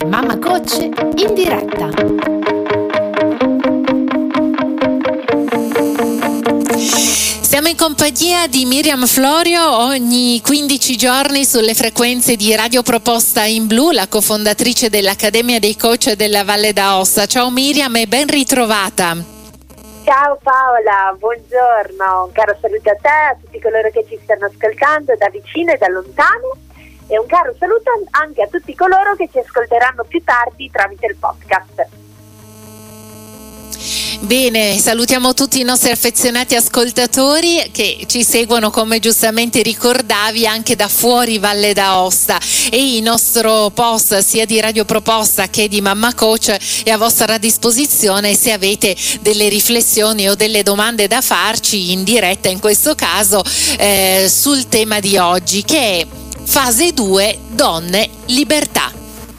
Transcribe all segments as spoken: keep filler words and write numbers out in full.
Mamma Coach in diretta. Siamo in compagnia di Miriam Florio ogni quindici giorni sulle frequenze di Radio Proposta in Blu, la cofondatrice dell'Accademia dei Coach della Valle d'Aosta. Ciao Miriam e ben ritrovata. Ciao Paola, buongiorno, un caro saluto a te, a tutti coloro che ci stanno ascoltando da vicino e da lontano, e un caro saluto anche a tutti coloro che ci ascolteranno più tardi tramite il podcast. Bene, salutiamo tutti i nostri affezionati ascoltatori che ci seguono, come giustamente ricordavi, anche da fuori Valle d'Aosta, e il nostro post sia di Radio Proposta che di Mamma Coach è a vostra disposizione se avete delle riflessioni o delle domande da farci in diretta, in questo caso eh, sul tema di oggi, che è fase due, donne, libertà.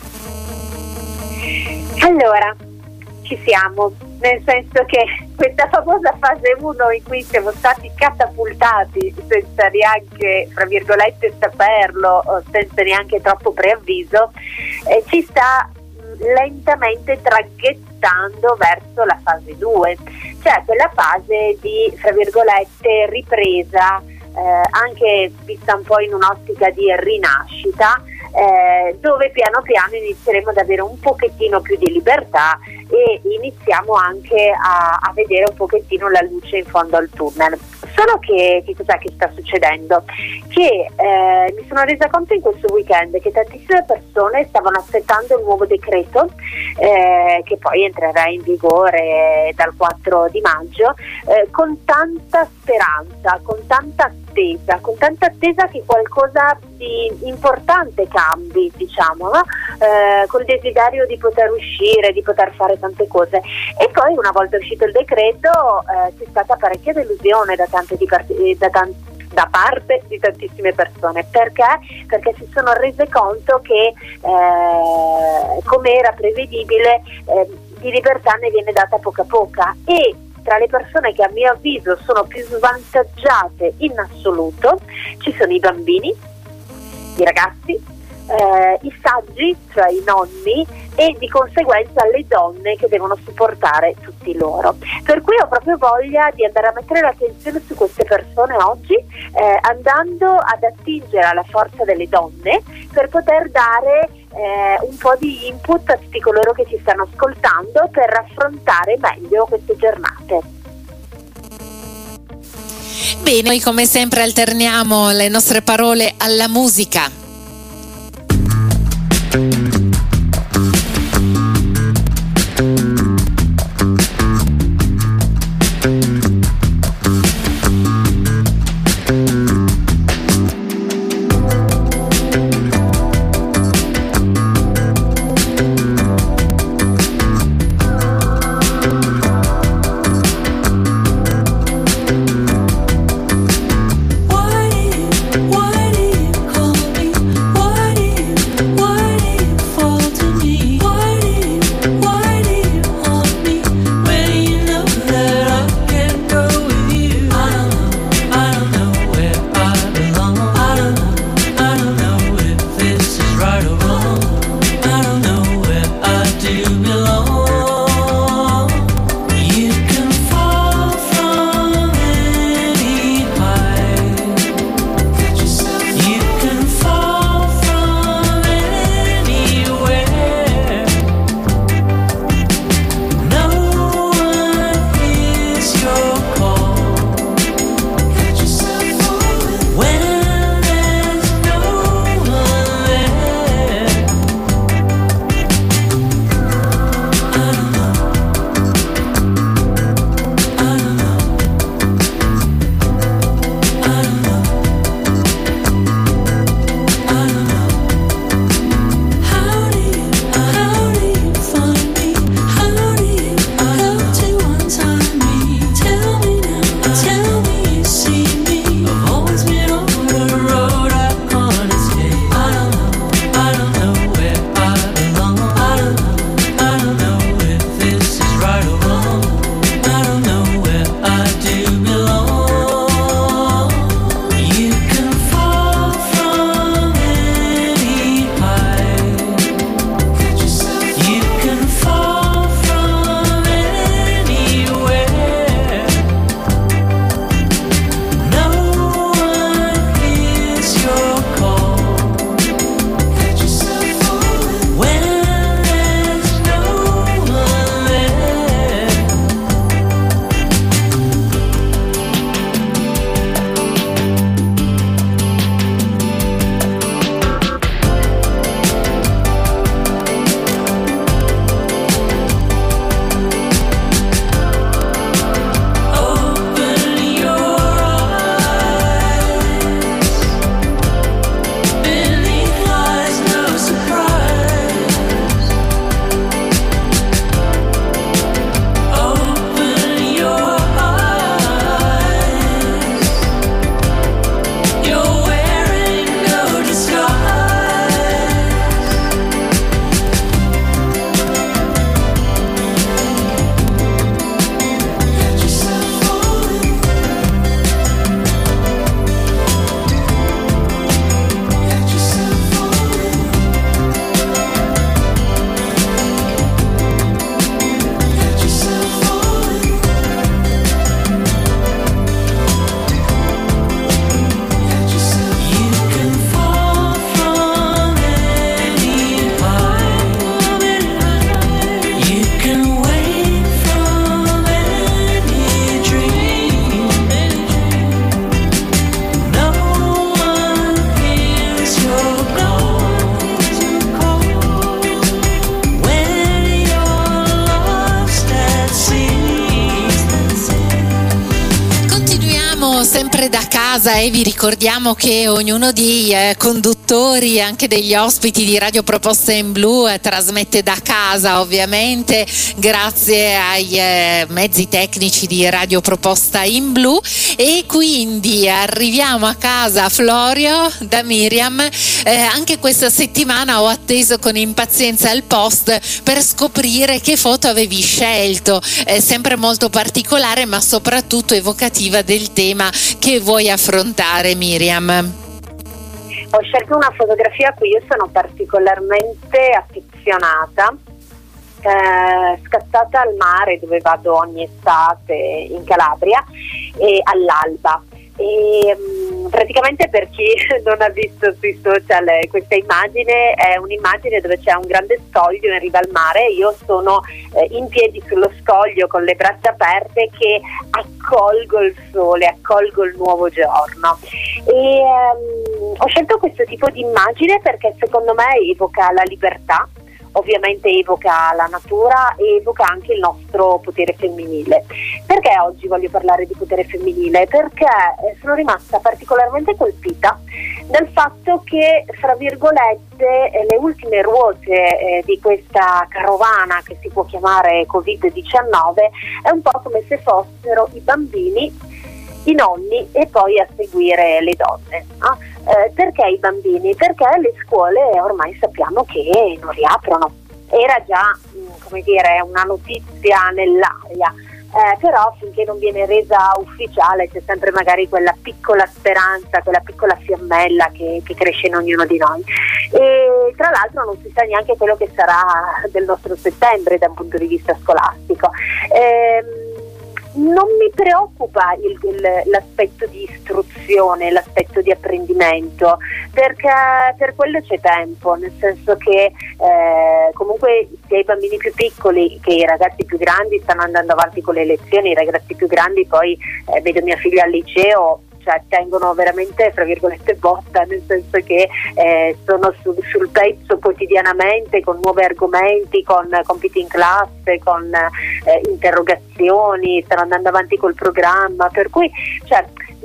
Allora, ci siamo. Nel senso che questa famosa fase uno in cui siamo stati catapultati senza neanche, fra virgolette, saperlo, o senza neanche troppo preavviso, eh, ci sta lentamente traghettando verso la fase due, cioè quella fase di, fra virgolette, ripresa, eh, anche vista un po' in un'ottica di rinascita, Eh, dove piano piano inizieremo ad avere un pochettino più di libertà e iniziamo anche a, a vedere un pochettino la luce in fondo al tunnel. Solo che, che cos'è che sta succedendo? Che eh, mi sono resa conto in questo weekend che tantissime persone stavano aspettando il nuovo decreto eh, che poi entrerà in vigore dal quattro di maggio, eh, con tanta speranza, con tanta attesa, con tanta attesa che qualcosa di importante cambi, diciamo, no? eh, col desiderio di poter uscire, di poter fare tante cose. E poi, una volta uscito il decreto, eh, c'è stata parecchia delusione da tante di part- da tanti da parte di tantissime persone. Perché? Perché si sono rese conto che, eh, come era prevedibile, eh, di libertà ne viene data poca poca, e tra le persone che a mio avviso sono più svantaggiate in assoluto ci sono i bambini, i ragazzi, eh, i saggi, cioè i nonni, e di conseguenza le donne che devono supportare tutti loro. Per cui ho proprio voglia di andare a mettere l'attenzione su queste persone oggi, eh, andando ad attingere alla forza delle donne per poter dare eh, un po' di input a tutti coloro che ci stanno ascoltando per affrontare meglio queste giornate. Bene, noi come sempre alterniamo le nostre parole alla musica. Why do you call me? Why do you sempre da casa e vi ricordiamo che ognuno dei eh, conduttori, anche degli ospiti di Radio Proposta in Blu, eh, trasmette da casa, ovviamente grazie ai eh, mezzi tecnici di Radio Proposta in Blu, e quindi arriviamo a casa, Florio, da Miriam. Eh, anche questa settimana ho atteso con impazienza il post per scoprire che foto avevi scelto, eh, sempre molto particolare ma soprattutto evocativa del tema che vuoi affrontare, Miriam. Ho scelto una fotografia a cui io sono particolarmente affezionata, eh, scattata al mare dove vado ogni estate in Calabria, e all'alba. E, um, praticamente, per chi non ha visto sui social eh, questa immagine, è un'immagine dove c'è un grande scoglio in riva al mare. Io sono eh, in piedi sullo scoglio con le braccia aperte che accolgo il sole, accolgo il nuovo giorno. E um, ho scelto questo tipo di immagine perché secondo me evoca la libertà, ovviamente evoca la natura e evoca anche il nostro potere femminile. Perché oggi voglio parlare di potere femminile? Perché sono rimasta particolarmente colpita dal fatto che, fra virgolette, le ultime ruote eh, di questa carovana che si può chiamare covid diciannove è un po' come se fossero i bambini, i nonni e poi a seguire le donne. No? Eh, perché i bambini? Perché le scuole ormai sappiamo che non riaprono. Era già, mh, come dire, una notizia nell'aria, eh, però finché non viene resa ufficiale c'è sempre magari quella piccola speranza, quella piccola fiammella che, che cresce in ognuno di noi. E tra l'altro non si sa neanche quello che sarà del nostro settembre da un punto di vista scolastico. Ehm, Non mi preoccupa il, il, l'aspetto di istruzione, l'aspetto di apprendimento, perché per quello c'è tempo, nel senso che eh, comunque sia i bambini più piccoli che i ragazzi più grandi stanno andando avanti con le lezioni. I ragazzi più grandi poi, eh, vedo mia figlia al liceo, cioè tengono veramente, fra virgolette, botta, nel senso che eh, sono su, sul pezzo quotidianamente con nuovi argomenti, con compiti in classe, con eh, interrogazioni, stanno andando avanti col programma, per cui cioè,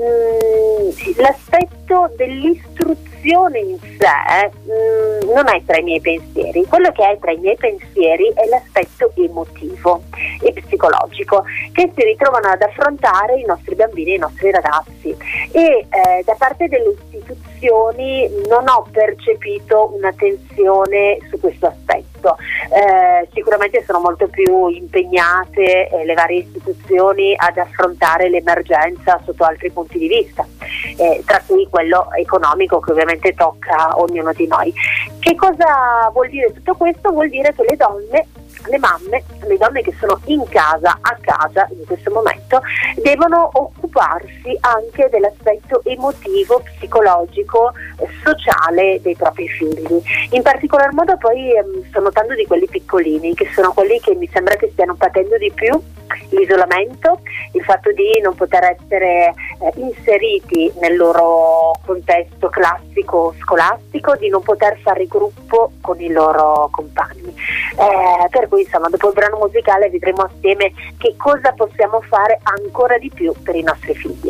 mh, l'aspetto dell'istruzione in sé mh, non è tra i miei pensieri. Quello che è tra i miei pensieri è l'aspetto emotivo e psicologico che si ritrovano ad affrontare i nostri bambini e i nostri ragazzi, e eh, da parte delle istituzioni non ho percepito una tensione su questo aspetto. Eh, sicuramente sono molto più impegnate eh, le varie istituzioni ad affrontare l'emergenza sotto altri punti di vista, eh, tra cui quello economico che ovviamente tocca ognuno di noi. Che cosa vuol dire tutto questo? Vuol dire che le donne, le mamme, le donne che sono in casa, a casa in questo momento, devono occuparsi anche dell'aspetto emotivo, psicologico, eh, sociale dei propri figli. In particolar modo poi ehm, sto notando di quelli piccolini, che sono quelli che mi sembra che stiano patendo di più l'isolamento, il fatto di non poter essere eh, inseriti nel loro contesto classico scolastico, di non poter fare gruppo con i loro compagni. Eh, per cui insomma, dopo il brano musicale vedremo assieme che cosa possiamo fare ancora di più per i nostri figli.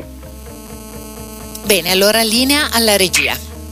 Bene, allora linea alla regia.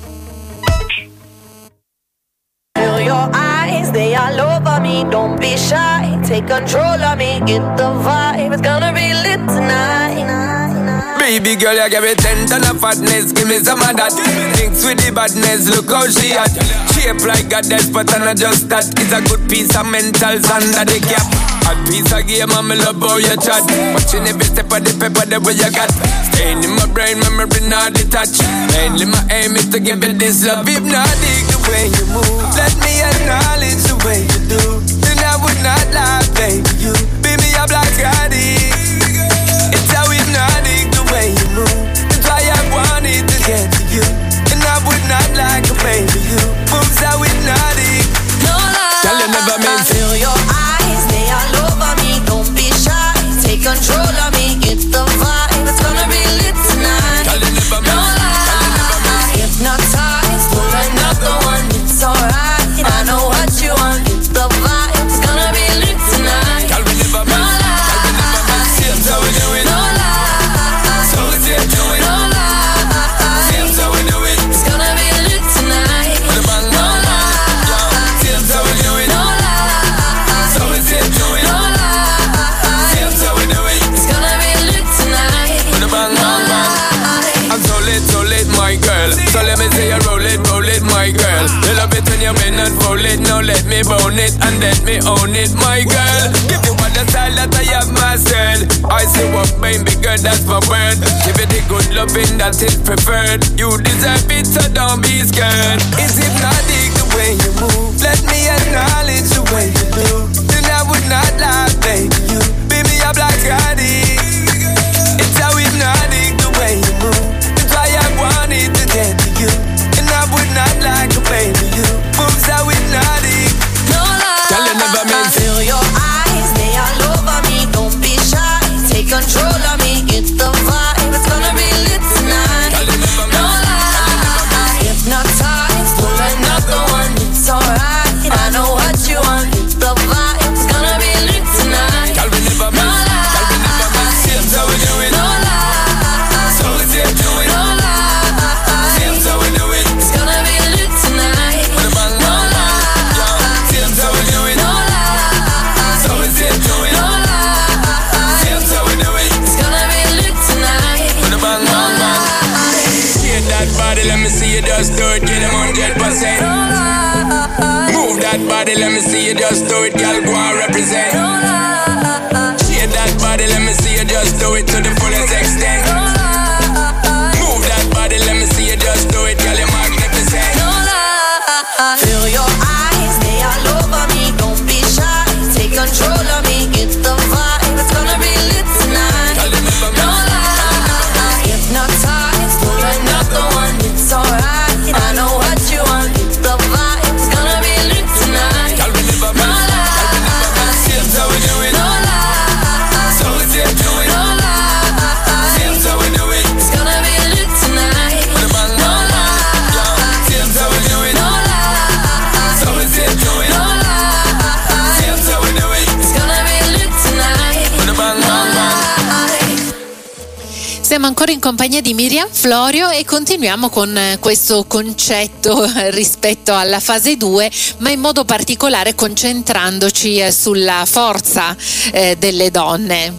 Your eyes, they all over me, don't be shy, take control of me, get the vibe, it's gonna be lit tonight. Baby girl, you give me ten ton of fatness, give me some of that. Thinks with the badness, look how she at. Shape like a death, but I'm not just that. It's a good piece of mentals under the cap. A piece of game, I'm in love how you chat. Watching every step of the paper, the way you got. Staying in my brain, memory not detached. Mainly my aim is to give you this love. Hypnotic the way you move, let me acknowledge the way you do. Then I would not lie, baby, you be me a black Scotty. It's how hypnotic the way you move. That's why I wanted to get to you. And I would not like a baby, you moves how hypnotic. No lie, tell you never meant I feel your eyes, they all over me, don't be shy, take control of me, get the vibe, it's gonna be lit tonight. Tell you never meant No lie, hypnotized, pull another one, it's alright. roll it, now let me bone it and let me own it, my girl. Give you all the style that I have mastered. I say what baby girl, that's my word. Give it the good loving that is preferred. You deserve it, so don't be scared. It's hypnotic the way you move. Let me acknowledge the way you do. Then I would not lie, baby. You, baby, I'm like addict. It's how hypnotic the way you move. That's why I wanted to get to you. And I would not like a baby. You moves how hypnotic. No lie. Tell you never mean. Feel your eyes, they all over me. Don't be shy. Take control of me. Get the vibe. It's gonna be lit tonight. Tell you never No mean. lie. Hypnotized. Pull another one. It's alright. I know what you want. Get the vibe. It's gonna be lit tonight. Tell me never No mean. Tell me never mean. lie. Seems how we do it. No lie. So we say do it. No lie. Seems how we do it. It's gonna be lit tonight. With a bang, No bang, bang. lie. Seems how we do it. No lie. So we say do it. No lie. Seems how we do it. It's gonna be lit tonight. With a bang, No bang, bang. lie. Shake that body, let me see you just do it. Get them one hundred percent. No lie. Move that body, let me see you just do it. Girl, go and represent. No lie. Shake that body, let me see you just do it to the fullest extent. No lie. Move that body, let me see you just do it. Girl, you're magnificent. No lie. Feel your eyes, they all over me. Don't be shy. Take control of me. Get the vibe. It's gonna be lit tonight. Tell them never No mean. lie. Hypnotized. Pull another one. It's alright. I know what you want. Get the vibe. It's gonna be lit tonight. Tell me never No mean. Tell me never mean. lie. Seems how we do it. No lie. So we say do it. No lie. Seems how we do it. It's gonna be lit tonight. With a bang, No bang, bang. lie. Seems how we do it. No lie. So we say do it. No lie. Seems how we do it. It's gonna be lit tonight. With a bang, No bang, bang. lie. Siamo ancora in compagnia di Miriam Florio e continuiamo con eh, questo concetto eh, rispetto alla fase due, ma in modo particolare concentrandoci eh, sulla forza eh, delle donne.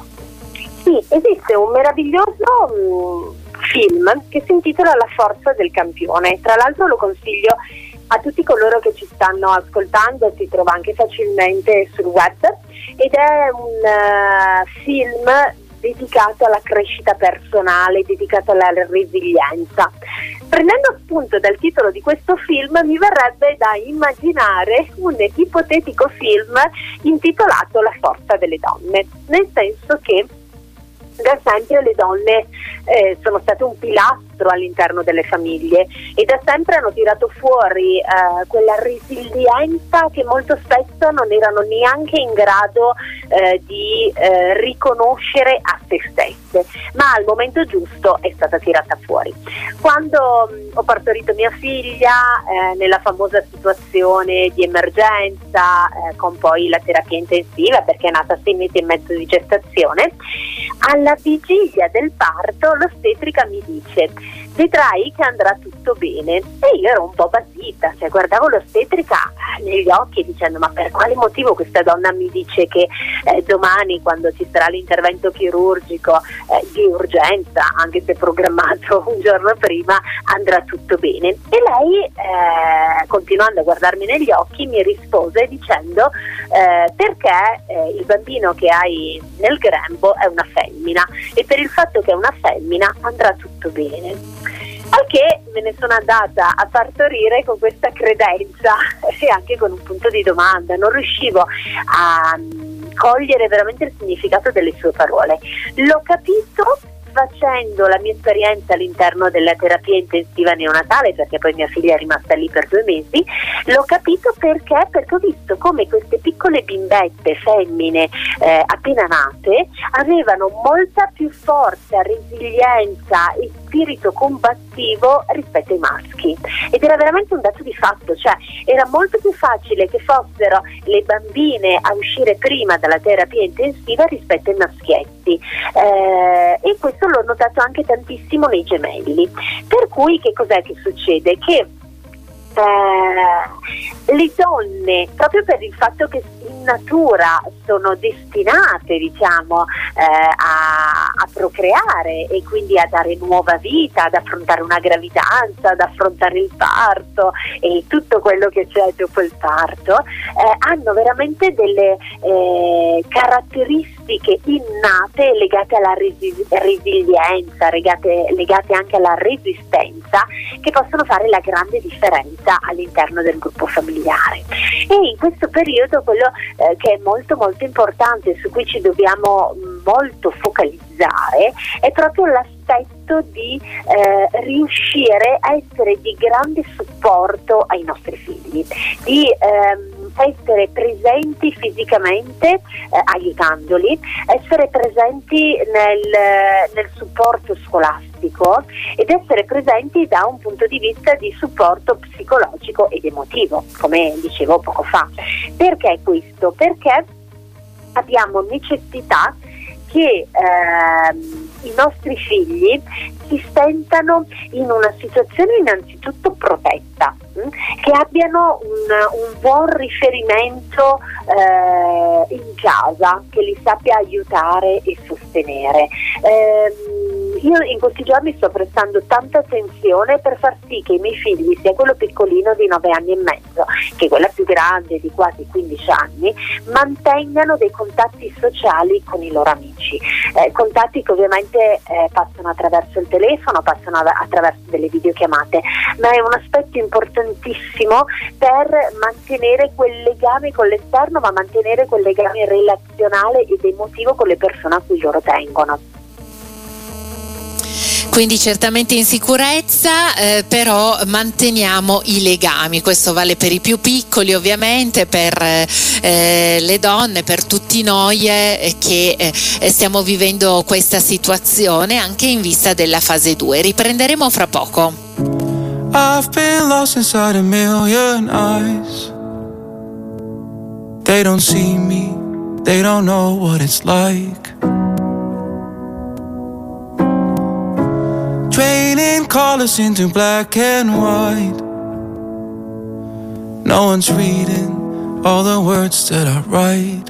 Sì, esiste un meraviglioso mh, film che si intitola La forza del campione. Tra l'altro lo consiglio a tutti coloro che ci stanno ascoltando, si trova anche facilmente sul web ed è un uh, film dedicato alla crescita personale, dedicato alla resilienza. Prendendo spunto dal titolo di questo film mi verrebbe da immaginare un ipotetico film intitolato La forza delle donne, nel senso che da sempre le donne eh, sono state un pilastro all'interno delle famiglie e da sempre hanno tirato fuori eh, quella resilienza che molto spesso non erano neanche in grado eh, di eh, riconoscere a se stesse, ma al momento giusto è stata tirata fuori. Quando mh, ho partorito mia figlia eh, nella famosa situazione di emergenza eh, con poi la terapia intensiva, perché è nata a sei mesi e mezzo di gestazione, alla vigilia del parto l'ostetrica mi dice: vedrai che andrà tutto bene. E io ero un po' basita, cioè guardavo l'ostetrica negli occhi dicendo: ma per quale motivo questa donna mi dice che eh, domani, quando ci sarà l'intervento chirurgico eh, di urgenza, anche se programmato un giorno prima, andrà tutto bene? E lei eh, continuando a guardarmi negli occhi mi rispose dicendo eh, perché eh, il bambino che hai nel grembo è una femmina e per il fatto che è una femmina andrà tutto bene. Al che me ne sono andata a partorire con questa credenza e anche con un punto di domanda. Non riuscivo a cogliere veramente il significato delle sue parole. L'ho capito facendo la mia esperienza all'interno della terapia intensiva neonatale, perché poi mia figlia è rimasta lì per due mesi. L'ho capito perché perché ho visto come queste piccole bimbette femmine eh, appena nate avevano molta più forza, resilienza e spirito combattivo rispetto ai maschi, ed era veramente un dato di fatto, cioè era molto più facile che fossero le bambine a uscire prima dalla terapia intensiva rispetto ai maschietti, eh, e questo l'ho notato anche tantissimo nei gemelli. Per cui che cos'è che succede? Che eh, le donne, proprio per il fatto che in natura sono destinate, diciamo, eh, a, a procreare e quindi a dare nuova vita, ad affrontare una gravidanza, ad affrontare il parto e tutto quello che c'è dopo il parto, eh, hanno veramente delle eh, caratteristiche innate legate alla resi- resilienza, legate, legate anche alla resistenza, che possono fare la grande differenza all'interno del gruppo familiare. E in questo periodo quello eh, che è molto molto importante, su cui ci dobbiamo molto focalizzare, è proprio l'aspetto di eh, riuscire a essere di grande supporto ai nostri figli, di ehm, essere presenti fisicamente eh, aiutandoli, essere presenti nel, nel supporto scolastico ed essere presenti da un punto di vista di supporto psicologico ed emotivo, come dicevo poco fa. Perché questo? Perché abbiamo necessità che ehm, i nostri figli si sentano in una situazione innanzitutto protetta, mh? che abbiano un, un buon riferimento eh, in casa, che li sappia aiutare e sostenere. Eh, io in questi giorni sto prestando tanta attenzione per far sì che i miei figli, sia quello piccolino di nove anni e mezzo che quella più grande di quasi quindici anni, mantengano dei contatti sociali con i loro amici, eh, contatti che ovviamente eh, passano attraverso il telefono, passano attraverso delle videochiamate, ma è un aspetto importantissimo per mantenere quel legame con l'esterno, ma mantenere quel legame relazionale ed emotivo con le persone a cui loro tengono. Quindi certamente in sicurezza, eh, però manteniamo i legami. Questo vale per i più piccoli, ovviamente, per eh, le donne, per tutti noi eh, che eh, stiamo vivendo questa situazione anche in vista della fase due. Riprenderemo fra poco. I've been lost inside a million eyes. They don't see me, they don't know what it's like. Draining colors into black and white. No one's reading all the words that I write.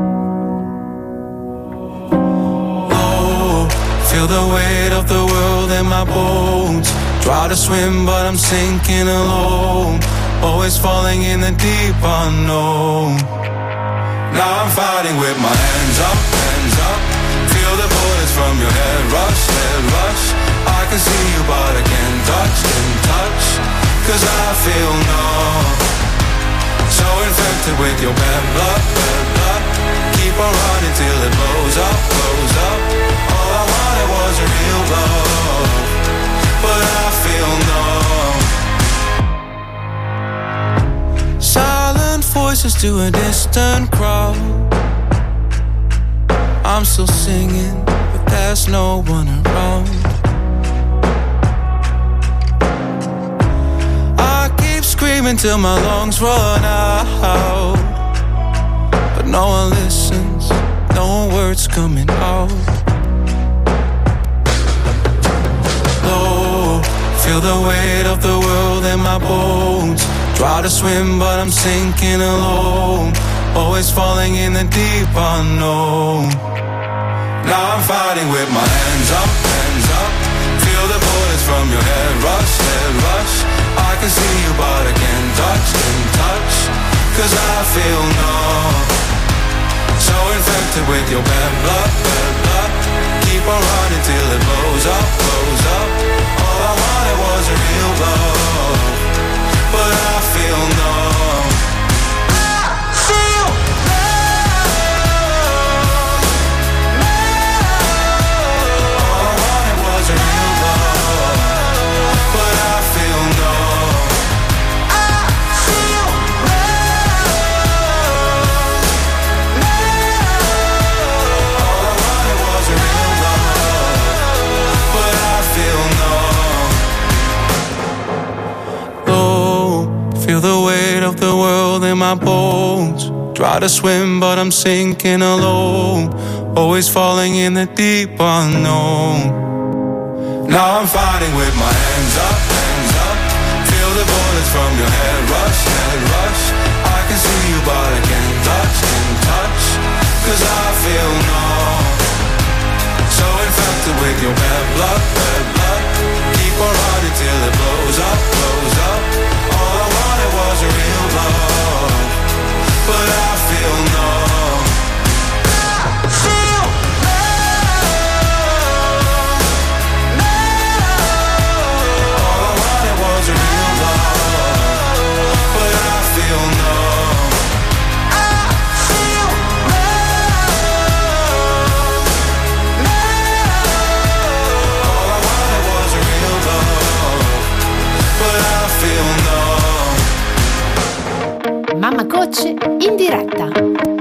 Oh, feel the weight of the world in my bones. Try to swim but I'm sinking alone. Always falling in the deep unknown. Now I'm fighting with my hands up, hands up. Feel the bullets from your head rush, head rush. I can see you but I can't touch, can't touch. Cause I feel numb. So infected with your bad blood, bad blood. Keep on running till it blows up, blows up. All I wanted was a real love, but I feel numb. Silent voices to a distant crowd. I'm still singing, but there's no one around. Screaming till my lungs run out, but no one listens, no words coming out. Oh, feel the weight of the world in my bones. Try to swim but I'm sinking alone. Always falling in the deep unknown. Now I'm fighting with my hands up, hands up. Feel the bullets from your head rush, head rush. I can see you but I can't touch, can't touch. Cause I feel numb. So infected with your bad blood, bad blood. Keep on running till it blows up, blows up. All I wanted was a real love, but I feel numb. I feel numb, numb. All I wanted was a real love, but I feel numb. Feel the weight of the world in my bones. Try to swim but I'm sinking alone. Always falling in the deep unknown. Now I'm fighting with my hands up, hands up. Feel the bullets from your head rush, head rush. I can see you but I can't touch, can't touch. Cause I feel numb. So in fact Mamma Coach in diretta.